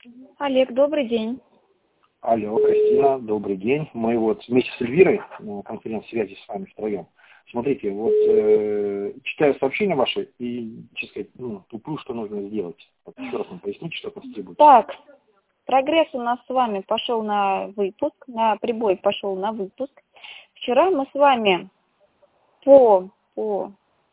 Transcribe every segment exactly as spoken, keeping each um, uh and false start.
Олег, добрый день. Алло, Кристина, добрый день. Мы вот вместе с Эльвирой на конференц-связи с вами втроем. Смотрите, вот э, читаю сообщение ваше и, честно сказать, ну, туплю, что нужно сделать. Вот еще раз вам поясните, что от нас требуется. Так, прогресс у нас с вами пошел на выпуск, на прибой пошел на выпуск. Вчера мы с вами по... по...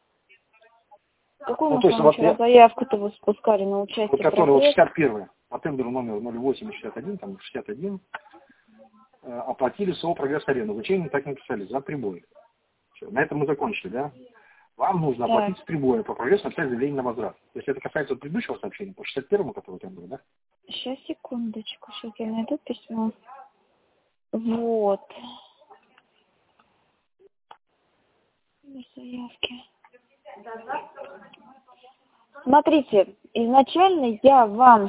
Какую Ну, мы то с есть, вами вот вчера я, заявку-то вы спускали на вот участие в который вот прогресс? шестьдесят первый, по тендеру номер ноль восемь шестьдесят один, там шестьдесят один, э, оплатили СО «Прогресс-арену». Зачем так написали? За прибой. Все, на этом мы закончили, да? Вам нужно Так, оплатить с прибоя по прогрессу, написать заявление на возврат. То есть это касается предыдущего сообщения, по шестьдесят первому, который там был, да? сейчас, секундочку, сейчас я найду письмо. Вот. Заявки. Смотрите, изначально я вам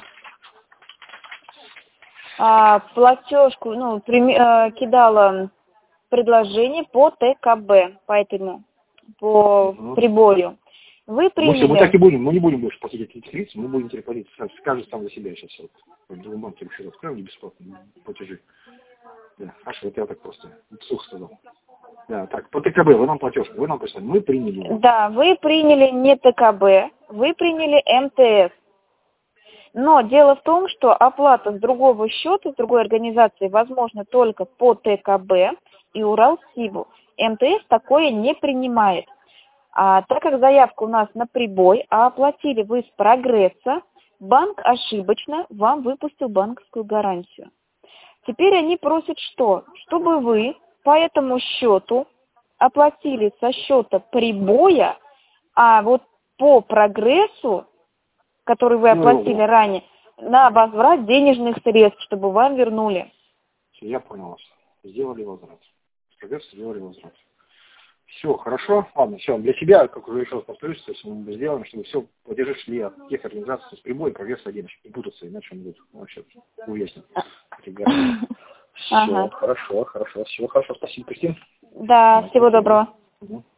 а, платежку, ну, прими- а, кидала предложение по ТКБ, поэтому по Угу. прибою. Вы Мы, все, мы так приняли, и будем, мы не будем больше платить этих лиц, мы будем теперь платить сам- каждый сам за себя сейчас. Вот. В другом банке еще откроем, где бесплатные платежи. Да, хорошо, это я так просто вслух сказал. Да, так, по ТКБ вы нам платежку, вы нам прислали, мы приняли его. да, вы приняли не ТКБ, вы приняли МТС. Но дело в том, что оплата с другого счета, с другой организации, возможно только по ТКБ и Уралсибу. МТС такое не принимает. А так как заявка у нас на прибой, а оплатили вы с прогресса, банк ошибочно вам выпустил банковскую гарантию. Теперь они просят что? Чтобы вы по этому счету оплатили со счета прибоя, а вот по прогрессу, который вы оплатили ранее, на возврат денежных средств, чтобы вам вернули. Все, я понял вас. Сделали возврат. Прогресс сделали возврат. Все, хорошо. Ладно, все, для себя, как уже еще раз повторюсь, то есть мы сделаем, чтобы все платежи шли от тех организаций с прибой, прогресс один, чтобы не путаться, иначе он будет вообще уяснен. Все, Ага. хорошо, хорошо, всего хорошо. Спасибо, Кристина. Да, всего доброго. Угу.